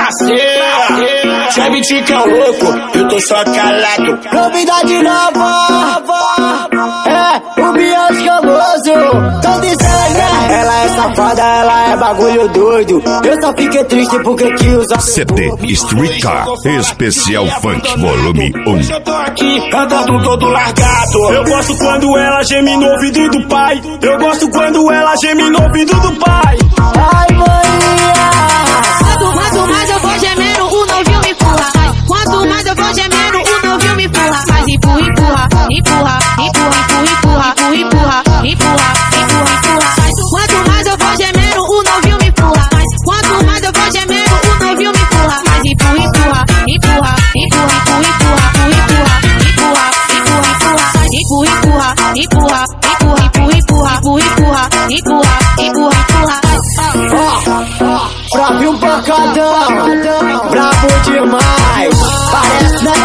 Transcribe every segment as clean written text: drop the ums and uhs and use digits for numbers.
ser. Chave que é louco, eu tô só calado. Novidade nova, o Bianchi famoso. Tô dizendo, né? Ela é safada, ela é bagulho doido. Eu só fiquei triste porque que usa CD Street Car Especial Funk Volume 1. Hoje eu tô aqui, andando todo largado. Eu gosto quando ela geme no ouvido do pai. Eu gosto quando ela geme no ouvido do pai. Ai, maninha. Quanto mais eu vou gemendo, o novinho me empurra. Quanto mais eu vou gemendo, o novinho me empurra. Mas empurra, empurra, empurra, empurra, empurra, empurra, empurra, empurra, empurra. Quanto mais eu vou gemendo, o novinho me empurra. Quanto mais eu vou gemendo, o novinho me empurra. Mas empurra, empurra, empurra, empurra, empurra, empurra, empurra, empurra, empurra, empurra, empurra, empurra, empurra, empurra, empurra, empurra. Pra vir um pancadão, brabo demais. Parece, né?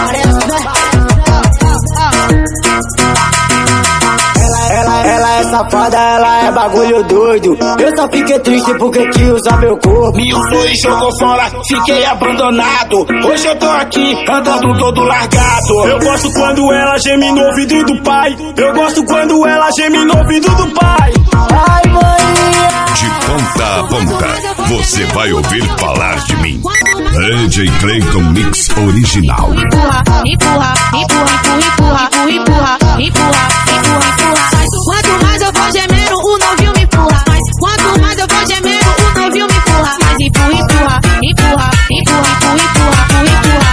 Ela é safada, ela é bagulho doido. Eu só fiquei triste porque que usa meu corpo. Me usou e jogou fora, fiquei abandonado. Hoje eu tô aqui, andando todo largado. Eu gosto quando ela geme no ouvido do pai. Eu gosto quando ela geme no ouvido do pai. Ai, maninha. De ponta a ponta, você vai ouvir falar de mim. DJ Clayton Mix Original. Empurra, empurra, empurra, empurra, empurra, empurra, empurra, empurra. Quanto mais eu vou gemendo, o novinho me empurra. Quanto mais eu vou gemendo, o novinho me empurra. Mas empurra, empurra, empurra, empurra, empurra, empurra,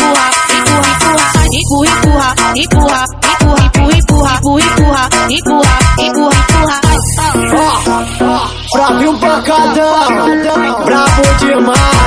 empurra, empurra, empurra, empurra, empurra, empurra, empurra, empurra, empurra, empurra. Pra vir um pancadão, brabo demais.